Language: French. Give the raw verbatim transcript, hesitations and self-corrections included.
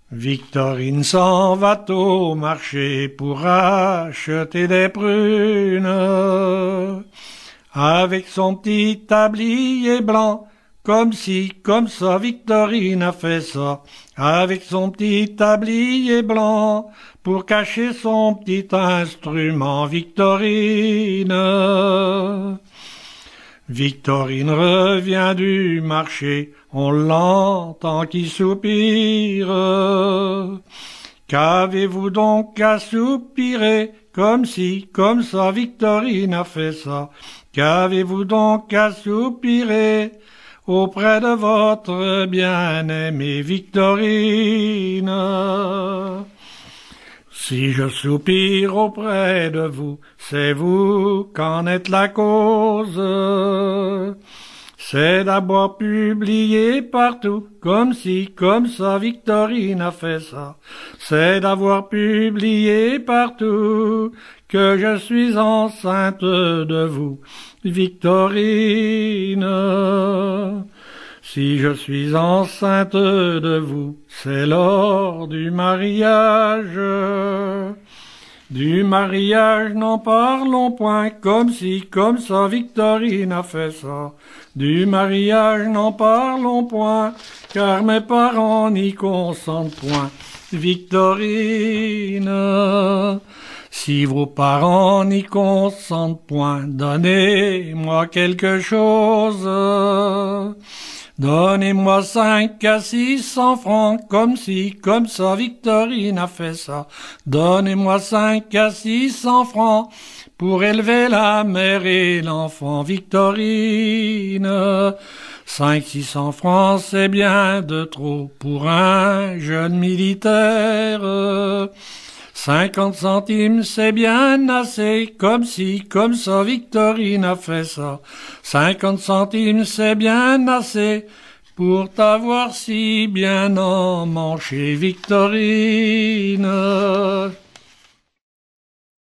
Victorine s'en va au marché pour acheter des prunes, avec son petit tablier blanc, comme si, comme ça, Victorine a fait ça, avec son petit tablier blanc, pour cacher son petit instrument, Victorine. Victorine revient du marché, on l'entend qui soupire. Qu'avez-vous donc à soupirer, comme si, comme ça, Victorine a fait ça. Qu'avez-vous donc à soupirer auprès de votre bien-aimée Victorine? Si je soupire auprès de vous, c'est vous qu'en êtes la cause. C'est d'avoir publié partout, comme si, comme ça, Victorine a fait ça. C'est d'avoir publié partout que je suis enceinte de vous, Victorine. Si je suis enceinte de vous, c'est lors du mariage. Du mariage, n'en parlons point, comme si, comme ça, Victorine a fait ça. Du mariage, n'en parlons point, car mes parents n'y consentent point, Victorine. Si vos parents n'y consentent point, donnez-moi quelque chose. Donnez-moi cinq à six cents francs, comme si, comme ça, Victorine a fait ça. Donnez-moi cinq à six cents francs pour élever la mère et l'enfant, Victorine. Cinq, six cents francs, c'est bien de trop pour un jeune militaire. Cinquante centimes, c'est bien assez, comme si, comme ça, Victorine a fait ça. Cinquante centimes, c'est bien assez pour t'avoir si bien emmanché, Victorine.